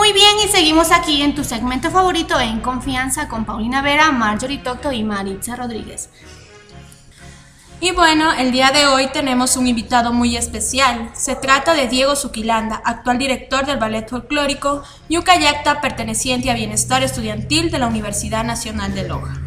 Muy bien, y seguimos aquí en tu segmento favorito En Confianza con Paulina Vera, Marjorie Tocto y Maritza Rodríguez. Y bueno, el día de hoy tenemos un invitado muy especial. Se trata de Diego Zuquilanda, actual director del Ballet Folclórico Ñucayacta, perteneciente a Bienestar Estudiantil de la Universidad Nacional de Loja.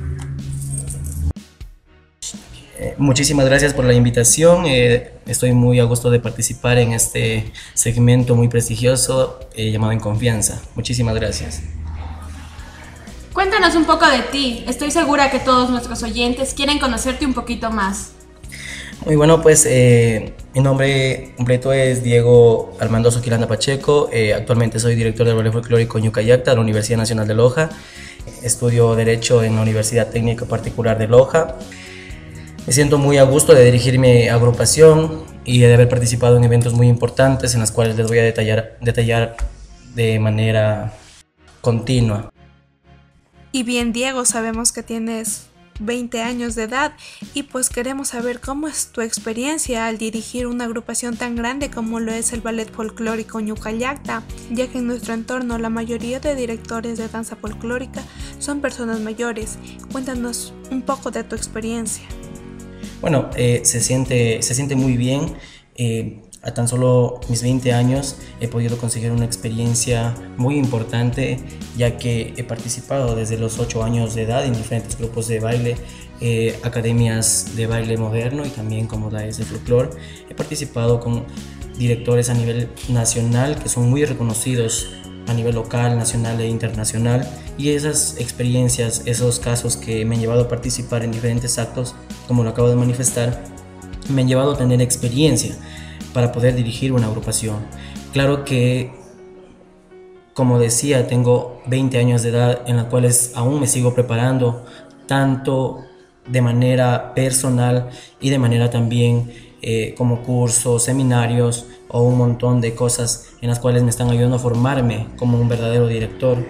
Muchísimas gracias por la invitación. Estoy muy a gusto de participar en este segmento muy prestigioso llamado En Confianza. Muchísimas gracias. Cuéntanos un poco de ti. Estoy segura que todos nuestros oyentes quieren conocerte un poquito más. Muy bueno, pues mi nombre completo es Diego Armando Zuquilanda Pacheco. Actualmente soy director del Ballet Folclórico Ñucayacta de la Universidad Nacional de Loja. Estudio Derecho en la Universidad Técnica Particular de Loja. Me siento muy a gusto de dirigir mi agrupación y de haber participado en eventos muy importantes en los cuales les voy a detallar de manera continua. Y bien, Diego, sabemos que tienes 20 años de edad y pues queremos saber cómo es tu experiencia al dirigir una agrupación tan grande como lo es el Ballet Folclórico Ñucayacta, ya que en nuestro entorno la mayoría de directores de danza folclórica son personas mayores. Cuéntanos un poco de tu experiencia. Bueno, se siente muy bien. A tan solo mis 20 años he podido conseguir una experiencia muy importante, ya que he participado desde los 8 años de edad en diferentes grupos de baile, academias de baile moderno y también como la es de folclore. He participado con directores a nivel nacional que son muy reconocidos a nivel local, nacional e internacional, y esas experiencias, esos casos que me han llevado a participar en diferentes actos, como lo acabo de manifestar, me han llevado a tener experiencia para poder dirigir una agrupación. Claro que, como decía, tengo 20 años de edad en las cuales aún me sigo preparando, tanto de manera personal y de manera también como cursos, seminarios o un montón de cosas en las cuales me están ayudando a formarme como un verdadero director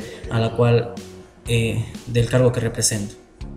del cargo que represento.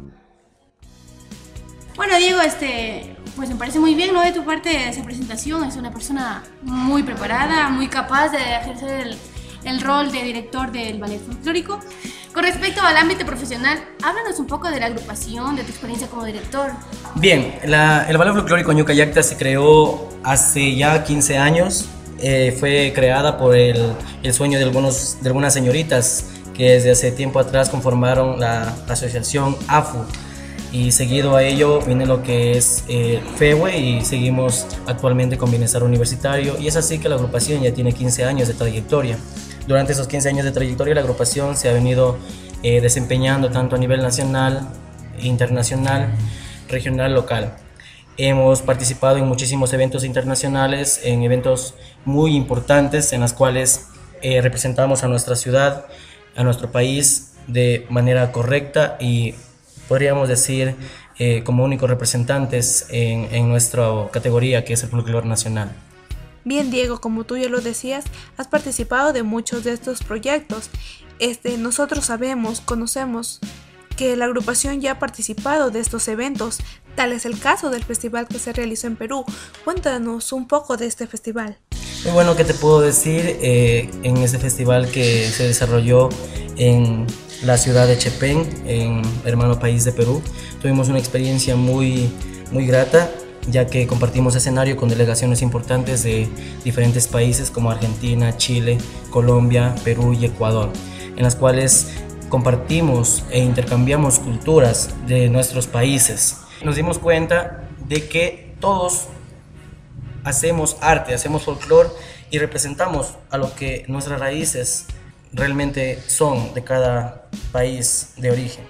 Bueno, Diego, pues me parece muy bien, ¿no?, de tu parte esa presentación. Es una persona muy preparada, muy capaz de ejercer el rol de director del ballet folclórico. Con respecto al ámbito profesional, háblanos un poco de la agrupación, de tu experiencia como director. Bien, el Ballet Folclórico Ñucayacta se creó hace ya 15 años. Fue creada por el sueño de algunas señoritas que desde hace tiempo atrás conformaron la asociación AFU. Y seguido a ello viene lo que es FEWE, y seguimos actualmente con Bienestar Universitario, y es así que la agrupación ya tiene 15 años de trayectoria. Durante esos 15 años de trayectoria la agrupación se ha venido desempeñando tanto a nivel nacional, internacional, regional, local. Hemos participado en muchísimos eventos internacionales, en eventos muy importantes en los cuales representamos a nuestra ciudad, a nuestro país de manera correcta y podríamos decir como únicos representantes en nuestra categoría, que es el folclore nacional. Bien, Diego, como tú ya lo decías, has participado de muchos de estos proyectos. Nosotros conocemos que la agrupación ya ha participado de estos eventos. Tal es el caso del festival que se realizó en Perú. Cuéntanos un poco de este festival. Muy bueno, ¿qué te puedo decir? En este festival que se desarrolló en la ciudad de Chepén, en hermano país de Perú, tuvimos una experiencia muy grata, ya que compartimos escenario con delegaciones importantes de diferentes países como Argentina, Chile, Colombia, Perú y Ecuador, en las cuales compartimos e intercambiamos culturas de nuestros países. Nos dimos cuenta de que todos hacemos arte, hacemos folclore y representamos a lo que nuestras raíces realmente son de cada país de origen.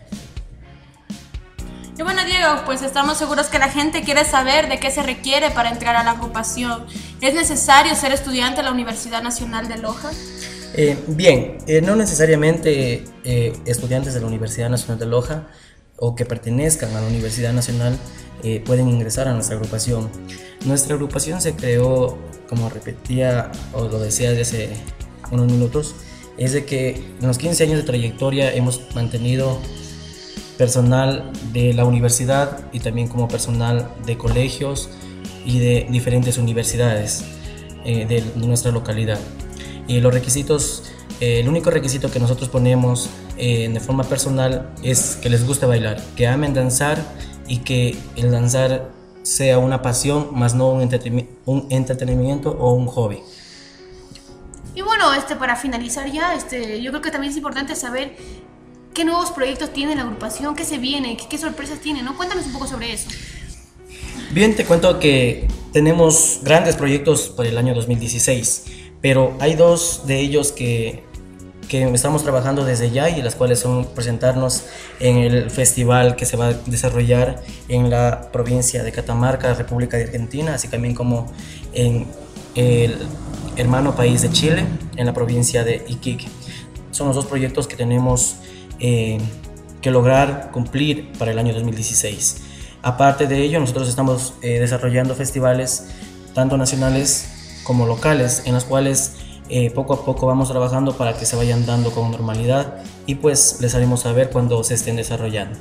Y bueno, Diego, pues estamos seguros que la gente quiere saber de qué se requiere para entrar a la agrupación. ¿Es necesario ser estudiante de la Universidad Nacional de Loja? No necesariamente estudiantes de la Universidad Nacional de Loja o que pertenezcan a la Universidad Nacional pueden ingresar a nuestra agrupación. Nuestra agrupación se creó, como repetía o lo decía desde hace unos minutos, es de que en los 15 años de trayectoria hemos mantenido personal de la universidad y también como personal de colegios y de diferentes universidades de nuestra localidad. Y los requisitos el único requisito que nosotros ponemos de forma personal es que les guste bailar, que amen danzar y que el danzar sea una pasión, más no un entretenimiento o un hobby. Y bueno, para finalizar ya, yo creo que también es importante saber qué nuevos proyectos tiene la agrupación, qué se viene, qué sorpresas tiene, ¿no? Cuéntanos un poco sobre eso. Bien, te cuento que tenemos grandes proyectos por el año 2016, pero hay dos de ellos que estamos trabajando desde ya y las cuales son presentarnos en el festival que se va a desarrollar en la provincia de Catamarca, República de Argentina, así también como en el hermano país de Chile, en la provincia de Iquique. Son los dos proyectos que tenemos que lograr cumplir para el año 2016. Aparte de ello, nosotros estamos desarrollando festivales tanto nacionales como locales, en los cuales poco a poco vamos trabajando para que se vayan dando con normalidad y pues les haremos saber cuando se estén desarrollando.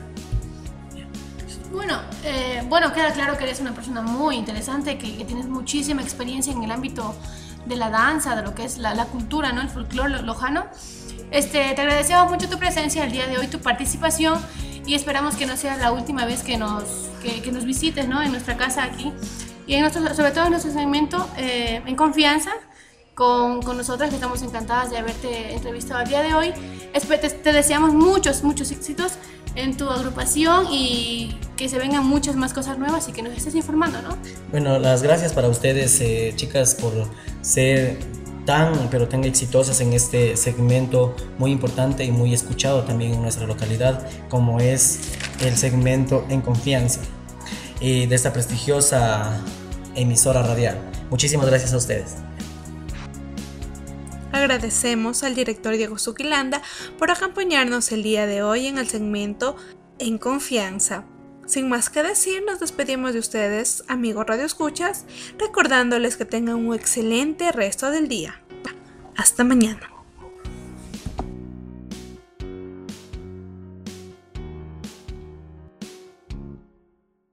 Bueno, queda claro que eres una persona muy interesante, que tienes muchísima experiencia en el ámbito de la danza, de lo que es la cultura, ¿no? El folclore lojano. Te agradecemos mucho tu presencia el día de hoy, tu participación, y esperamos que no sea la última vez que nos visites, ¿no? En nuestra casa aquí y sobre todo en nuestro segmento En Confianza con nosotras, que estamos encantadas de haberte entrevistado el día de hoy. Te deseamos muchos éxitos en tu agrupación y que se vengan muchas más cosas nuevas y que nos estés informando, ¿no? Bueno, las gracias para ustedes, chicas, por ser tan exitosas en este segmento muy importante y muy escuchado también en nuestra localidad, como es el segmento En Confianza de esta prestigiosa emisora radial. Muchísimas gracias a ustedes. Agradecemos al director Diego Zuquilanda por acompañarnos el día de hoy en el segmento En Confianza. Sin más que decir, nos despedimos de ustedes, amigos Radio Escuchas, recordándoles que tengan un excelente resto del día. Hasta mañana.